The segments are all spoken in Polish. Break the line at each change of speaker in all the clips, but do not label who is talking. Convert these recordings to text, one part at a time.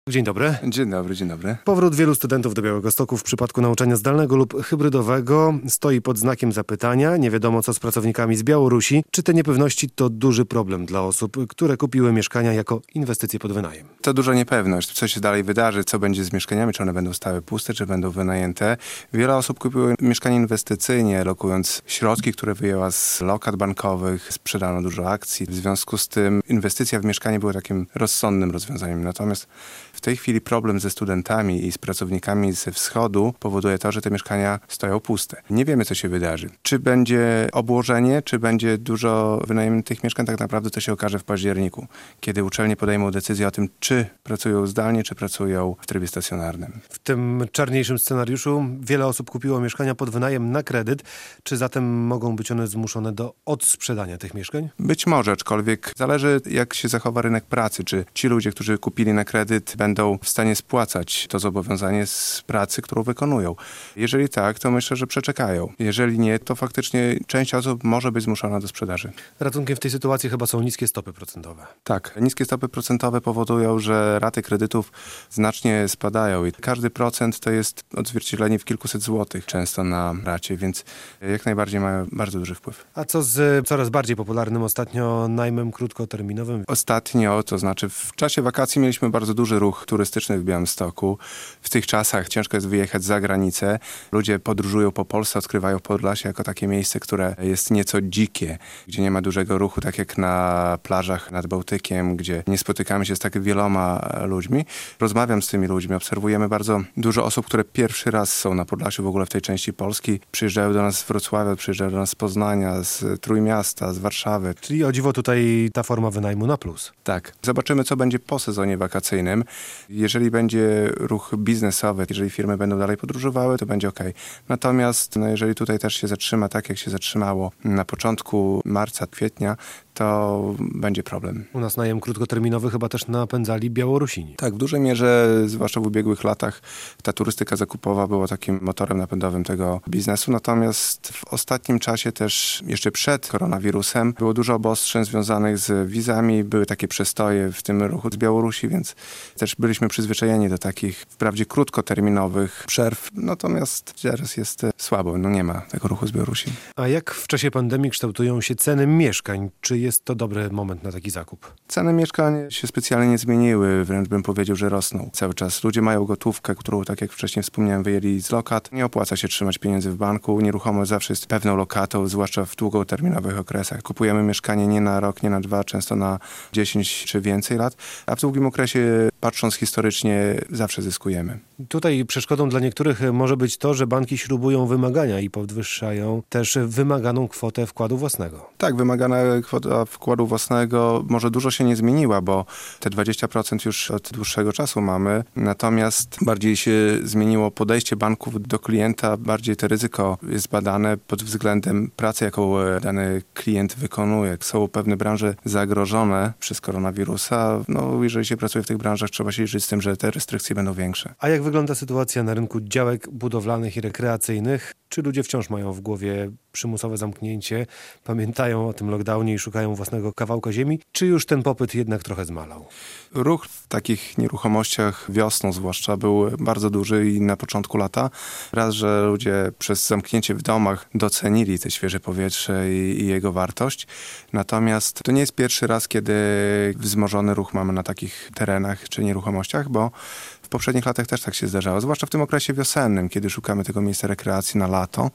Dzień dobry.
Dzień dobry, dzień dobry.
Powrót wielu studentów do Białegostoku w przypadku nauczania zdalnego lub hybrydowego stoi pod znakiem zapytania. Nie wiadomo, co z pracownikami z Białorusi. Czy te niepewności to duży problem dla osób, które kupiły mieszkania jako inwestycje pod wynajem?
To duża niepewność. Co się dalej wydarzy, co będzie z mieszkaniami, czy one będą stały puste, czy będą wynajęte. Wiele osób kupiło mieszkania inwestycyjnie, lokując środki, które wyjęła z lokat bankowych, sprzedano dużo akcji. W związku z tym inwestycja w mieszkanie była takim rozsądnym rozwiązaniem. Natomiast w tej chwili problem ze studentami i z pracownikami ze wschodu powoduje to, że te mieszkania stoją puste. Nie wiemy, co się wydarzy. Czy będzie obłożenie, czy będzie dużo wynajętych mieszkań, tak naprawdę to się okaże w październiku, kiedy uczelnie podejmą decyzję o tym, czy pracują zdalnie, czy pracują w trybie stacjonarnym.
W tym czarniejszym scenariuszu wiele osób kupiło mieszkania pod wynajem na kredyt. Czy zatem mogą być one zmuszone do odsprzedania tych mieszkań?
Być może, aczkolwiek zależy, jak się zachowa rynek pracy. Czy ci ludzie, którzy kupili na kredyt, będą w stanie spłacać to zobowiązanie z pracy, którą wykonują. Jeżeli tak, to myślę, że przeczekają. Jeżeli nie, to faktycznie część osób może być zmuszona do sprzedaży.
Ratunkiem w tej sytuacji chyba są niskie stopy procentowe.
Tak, niskie stopy procentowe powodują, że raty kredytów znacznie spadają i każdy procent to jest odzwierciedlenie w kilkuset złotych często na racie, więc jak najbardziej mają bardzo duży wpływ.
A co z coraz bardziej popularnym ostatnio najmem krótkoterminowym?
Ostatnio, to znaczy w czasie wakacji mieliśmy bardzo duży ruch turystyczny w Białymstoku. W tych czasach ciężko jest wyjechać za granicę. Ludzie podróżują po Polsce, odkrywają Podlasie jako takie miejsce, które jest nieco dzikie, gdzie nie ma dużego ruchu, tak jak na plażach nad Bałtykiem, gdzie nie spotykamy się z tak wieloma ludźmi. Rozmawiam z tymi ludźmi, obserwujemy bardzo dużo osób, które pierwszy raz są na Podlasiu, w ogóle w tej części Polski. Przyjeżdżają do nas z Wrocławia, przyjeżdżają do nas z Poznania, z Trójmiasta, z Warszawy.
Czyli o dziwo tutaj ta forma wynajmu na plus.
Tak. Zobaczymy, co będzie po sezonie wakacyjnym. Jeżeli będzie ruch biznesowy, jeżeli firmy będą dalej podróżowały, to będzie okej. Natomiast jeżeli tutaj też się zatrzyma tak, jak się zatrzymało na początku marca, kwietnia, to będzie problem.
U nas najem krótkoterminowy chyba też napędzali Białorusini.
Tak, w dużej mierze, zwłaszcza w ubiegłych latach, ta turystyka zakupowa była takim motorem napędowym tego biznesu. Natomiast w ostatnim czasie też, jeszcze przed koronawirusem, było dużo obostrzeń związanych z wizami. Były takie przestoje w tym ruchu z Białorusi, więc też byliśmy przyzwyczajeni do takich wprawdzie krótkoterminowych przerw. Natomiast teraz jest słabo, nie ma tego ruchu z Białorusi.
A jak w czasie pandemii kształtują się ceny mieszkań? Czy jest to dobry moment na taki zakup?
Ceny mieszkań się specjalnie nie zmieniły, wręcz bym powiedział, że rosną cały czas. Ludzie mają gotówkę, którą, tak jak wcześniej wspomniałem, wyjęli z lokat. Nie opłaca się trzymać pieniędzy w banku. Nieruchomość zawsze jest pewną lokatą, zwłaszcza w długoterminowych okresach. Kupujemy mieszkanie nie na rok, nie na 2, często na 10 czy więcej lat, a w długim okresie, patrząc historycznie, zawsze zyskujemy.
Tutaj przeszkodą dla niektórych może być to, że banki śrubują wymagania i podwyższają też wymaganą kwotę wkładu własnego.
Tak, wymagana kwota wkładu własnego może dużo się nie zmieniła, bo te 20% już od dłuższego czasu mamy. Natomiast bardziej się zmieniło podejście banków do klienta, bardziej to ryzyko jest badane pod względem pracy, jaką dany klient wykonuje. Są pewne branże zagrożone przez koronawirusa. Jeżeli się pracuje w tych branżach, trzeba się liczyć z tym, że te restrykcje będą większe.
A jak wygląda sytuacja na rynku działek budowlanych i rekreacyjnych? Czy ludzie wciąż mają w głowie przymusowe zamknięcie, pamiętają o tym lockdownie i szukają własnego kawałka ziemi? Czy już ten popyt jednak trochę zmalał?
Ruch w takich nieruchomościach wiosną zwłaszcza był bardzo duży i na początku lata. Raz, że ludzie przez zamknięcie w domach docenili te świeże powietrze i jego wartość. Natomiast to nie jest pierwszy raz, kiedy wzmożony ruch mamy na takich terenach czy nieruchomościach, bo w poprzednich latach też tak się zdarzało, zwłaszcza w tym okresie wiosennym, kiedy szukamy tego miejsca rekreacji na lato.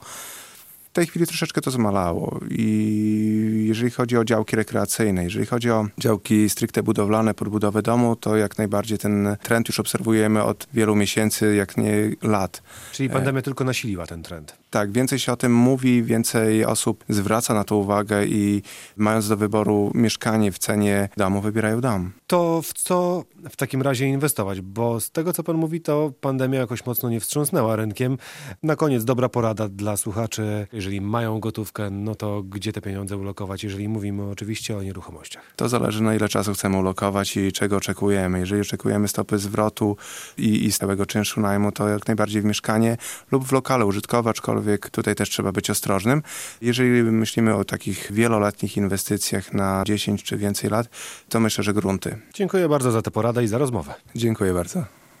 W tej chwili troszeczkę to zmalało i jeżeli chodzi o działki rekreacyjne, jeżeli chodzi o działki stricte budowlane, podbudowę domu, to jak najbardziej ten trend już obserwujemy od wielu miesięcy, jak nie lat.
Czyli pandemia tylko nasiliła ten trend.
Tak, więcej się o tym mówi, więcej osób zwraca na to uwagę i mając do wyboru mieszkanie w cenie domu, wybierają dom.
To w co w takim razie inwestować? Bo z tego, co pan mówi, to pandemia jakoś mocno nie wstrząsnęła rynkiem. Na koniec dobra porada dla słuchaczy. jeżeli mają gotówkę, no to gdzie te pieniądze ulokować, jeżeli mówimy oczywiście o nieruchomościach?
To zależy, na ile czasu chcemy ulokować i czego oczekujemy. Jeżeli oczekujemy stopy zwrotu i stałego czynszu najmu, to jak najbardziej w mieszkanie lub w lokale użytkowe, aczkolwiek tutaj też trzeba być ostrożnym. Jeżeli myślimy o takich wieloletnich inwestycjach na 10 czy więcej lat, to myślę, że grunty.
Dziękuję bardzo za tę poradę i za rozmowę.
Dziękuję bardzo.